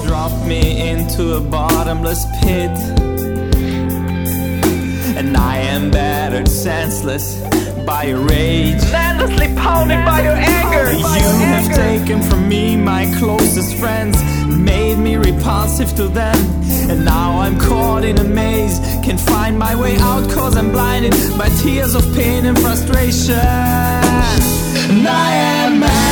dropped me into a bottomless pit, and I am battered senseless by your rage, endlessly pounded by your anger. You have taken from me my closest friends, made me repulsive to them, and now I'm caught in a maze. Can't find my way out cause I'm blinded by tears of pain and frustration. And I am mad.